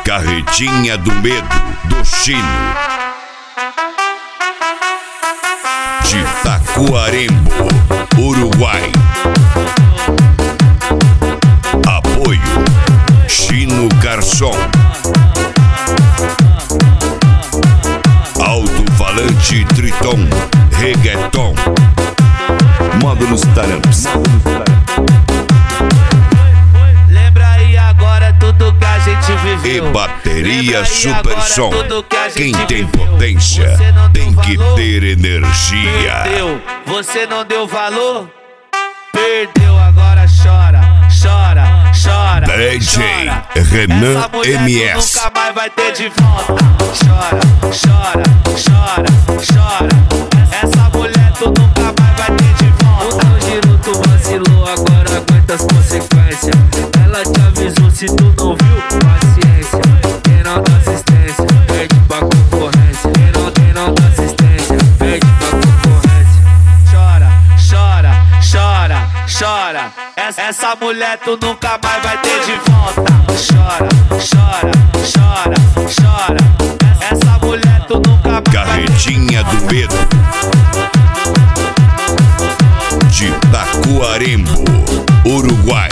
Carretinha do Medo, do Chino, de Taquarembo, Uruguai. Apoio Chino Garçom. Alto-falante Triton, reggaeton. Módulos Taramps. Lembra aí agora tudo que a gente viveu. E bateria Super Som. Quem tem viveu. potência tem que ter energia. Perdeu, você não deu valor. Perdeu, agora chora, chora, chora. DJ chora. Renan Essa mulher MS. nunca mais vai ter de volta. Chora, chora, chora, chora. Essa mulher tu nunca mais vai ter de volta. O teu giro tu vacilou, agora aguenta as consequências. Ela te avisou, se tu não viu, paciência. Quem não dá assistência, perde pra concorrência. Quem não dá assistência, perde pra concorrência. Chora, chora, chora, chora. Essa mulher tu nunca mais vai ter de volta. Chora, chora, chora, chora. Essa mulher tu nunca mais vai ter de volta. Carretinha do Medo, de Taquarembo, Uruguai.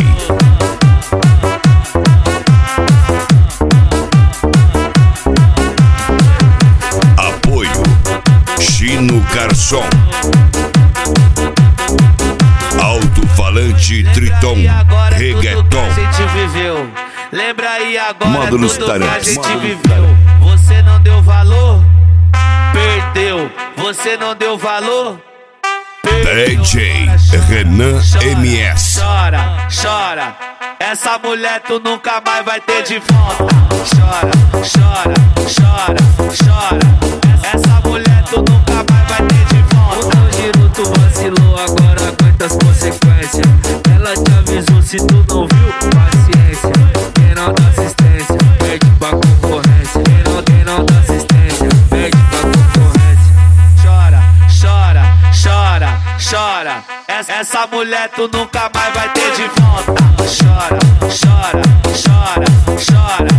Apoio Chino Garçom. Alto-falante Triton, reggaeton. A gente viveu. Lembra aí agora Módulos tudo que a Taramps. gente viveu. Você não deu valor, perdeu. Você não deu valor, perdeu. DJ Renan MS. Chora, chora. Essa mulher tu nunca mais vai ter de volta. Chora, chora, chora, chora. Essa mulher tu nunca mais vai ter de volta. O teu giro tu vacilou, agora aguenta as consequências. Ela te avisou, se tu não viu, paciência. Quem não dá assistência, perde pra concorrência. Quem não dá assistência, perde pra concorrência. Chora, chora, chora, chora. Essa mulher tu nunca mais vai ter de volta. Chora, chora, chora, chora.